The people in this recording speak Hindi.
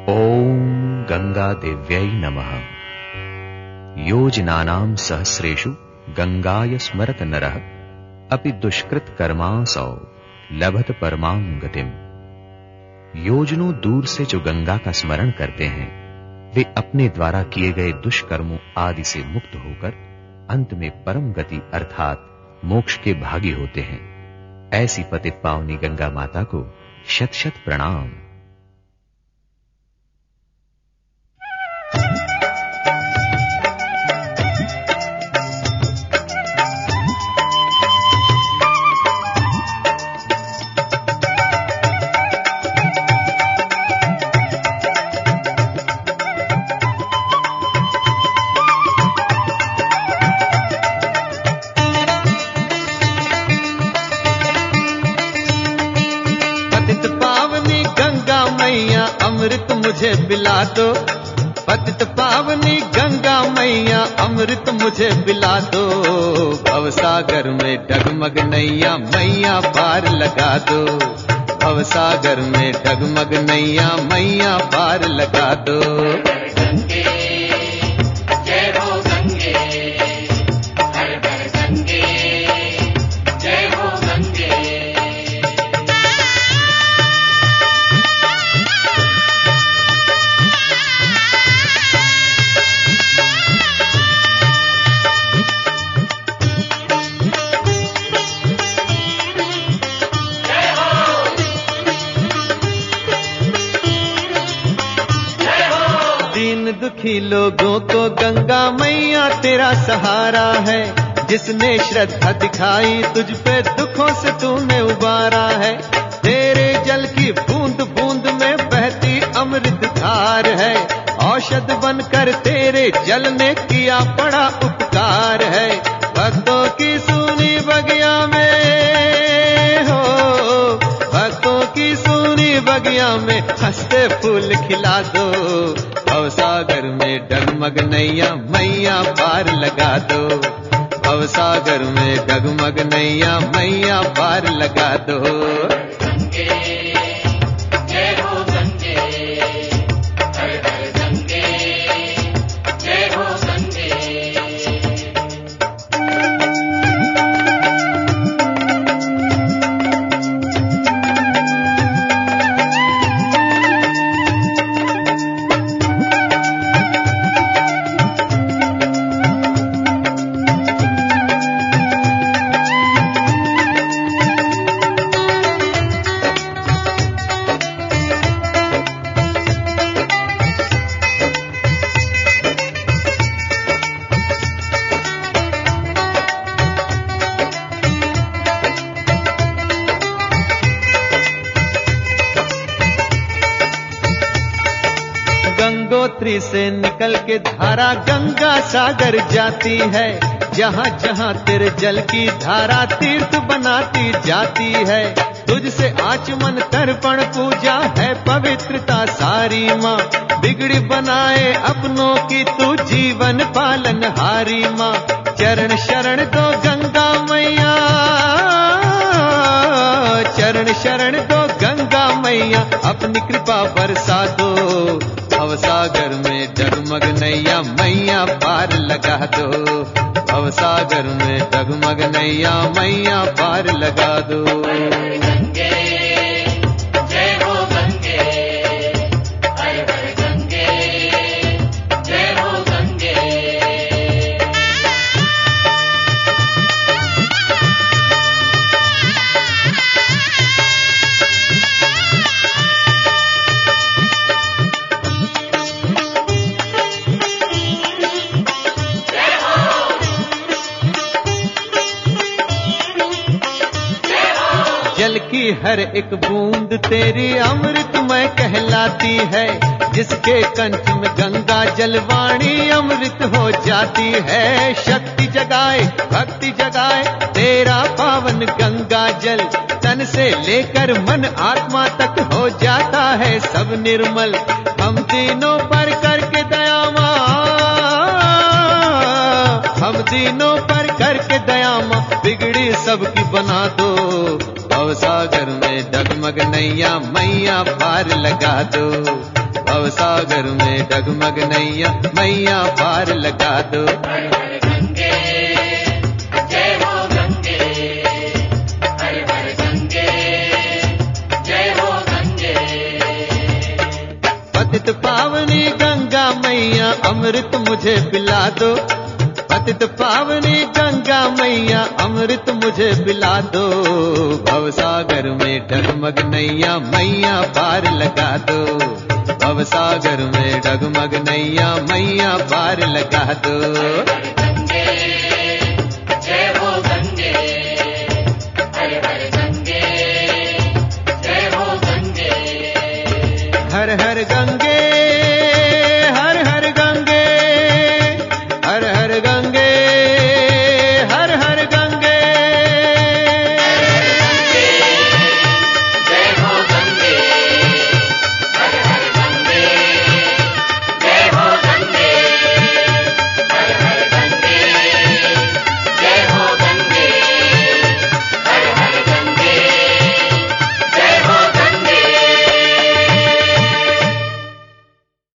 ॐ गंगादेव्यै नमः। योजनानां सहस्रेषु गंगाय स्मरत नरः अपि दुष्कृत कर्मासौ लभत परमां गतिम्। योजनों दूर से जो गंगा का स्मरण करते हैं वे अपने द्वारा किए गए दुष्कर्मों आदि से मुक्त होकर अंत में परम गति अर्थात मोक्ष के भागी होते हैं। ऐसी पतित पावनी गंगा माता को शत शत प्रणाम। अमृत मुझे पिला दो, पतित पावनी गंगा मैया अमृत मुझे पिला दो। भवसागर में डगमग नैया मैया पार लगा दो, भवसागर में डगमग नैया मैया पार लगा दो। दुखी लोगों को गंगा मैया तेरा सहारा है। जिसने श्रद्धा दिखाई तुझ पे दुखों से तूने उबारा है। तेरे जल की बूंद बूंद में बहती अमृत धार है। औषध बनकर तेरे जल ने किया बड़ा उपकार है। भक्तों की सुनी बगिया में हो, भक्तों की सुनी बगिया में हंसते फूल खिला दो। भवसागर में डगमग नैया मैया पार लगा दो, भवसागर में डगमग नैया मैया पार लगा दो। गंगोत्री से निकल के धारा गंगा सागर जाती है। जहाँ जहाँ तेरे जल की धारा तीर्थ बनाती जाती है। तुझसे आचमन तर्पण पूजा है पवित्रता सारी माँ। बिगड़ी बनाए अपनों की तू जीवन पालन हारी माँ। चरण शरण दो गंगा मैया, चरण शरण दो गंगा मैया अपनी कृपा बरसा दो। भवसागर में डगमग नैया मैया पार लगा दो, भवसागर में डगमग नैया मैया पार लगा दो। जल की हर एक बूंद तेरी अमृतमय कहलाती है। जिसके कंठ में गंगा जलवाणी अमृत हो जाती है। शक्ति जगाए भक्ति जगाए तेरा पावन गंगा जल। तन से लेकर मन आत्मा तक हो जाता है सब निर्मल। हम तीनों पर करके दया माँ, हम तीनों पर करके दया माँ बिगड़ी सबकी बना दो। भवसागर में डगमग नैया मैया पार लगा दो, भव सागर में डगमग नैया मैया पार लगा दो। हर हर गंगे जय हो गंगे, हर हर गंगे जय हो गंगे। पतित पावनी गंगा मैया अमृत मुझे पिला दो, पतित पावनी गंगा मैया अमृत मुझे पिला दो। भव सागर में डगमग नैया मैया पार लगा दो, भव सागर में डगमग नैया मैया पार लगा दो। हर गंगे जय हो गंगे, हर हर गंगे जय हो गंगे। हर हर गंगे